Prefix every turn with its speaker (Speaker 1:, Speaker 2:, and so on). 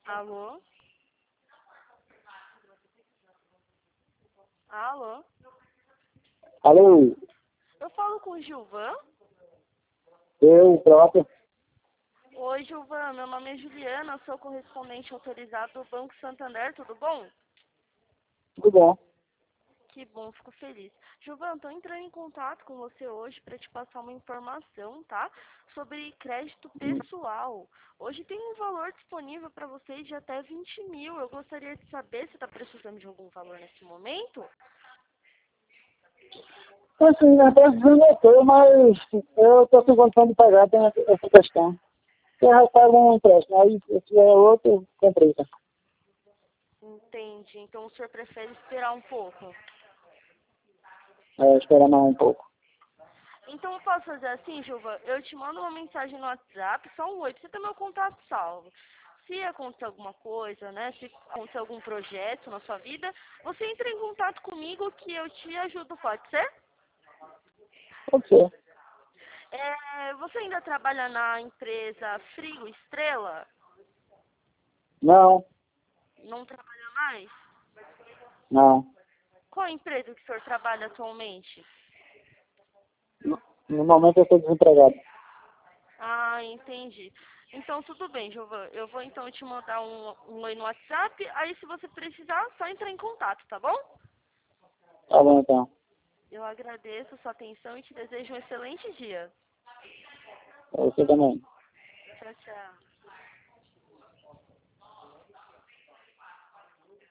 Speaker 1: Alô? Alô?
Speaker 2: Alô,
Speaker 1: Eu falo com o Gilvan?
Speaker 2: eu próprio,
Speaker 1: Oi, Gilvan, meu nome é Juliana, sou correspondente autorizado do Banco Santander, tudo bom?
Speaker 2: tudo bom?
Speaker 1: Que bom, fico feliz. Gilvan, estou entrando em contato com você hoje para te passar uma informação, tá? Sobre crédito pessoal. Hoje tem um valor disponível para vocês de até 20 mil. Eu gostaria de saber se está precisando de algum valor nesse momento.
Speaker 2: Assim, na precisando eu tô, mas eu estou sem condição de pagar, tem essa questão. Eu já pago um empréstimo, aí se é outro, complica.
Speaker 1: Entendi. Então o senhor prefere esperar um pouco.
Speaker 2: Esperar mais um pouco.
Speaker 1: Então eu posso fazer assim, Gilvan? Eu te mando uma mensagem no WhatsApp, só um oi, pra você ter meu contato salvo. Se acontecer alguma coisa, né? Se acontecer algum projeto na sua vida, você entra em contato comigo que eu te ajudo, pode ser?
Speaker 2: Pode ser.
Speaker 1: Você ainda trabalha na empresa Frio Estrela?
Speaker 2: Não,
Speaker 1: Não trabalha mais?
Speaker 2: não.
Speaker 1: Qual a empresa que o senhor trabalha atualmente?
Speaker 2: No momento eu estou desempregado.
Speaker 1: Ah, entendi. Então, tudo bem, Gilvan. Eu vou então te mandar um oi no WhatsApp. Aí, se você precisar, só entrar em contato, tá bom?
Speaker 2: Tá bom então.
Speaker 1: Eu agradeço a sua atenção e te desejo um excelente dia.
Speaker 2: Você também.
Speaker 1: Tchau, tchau.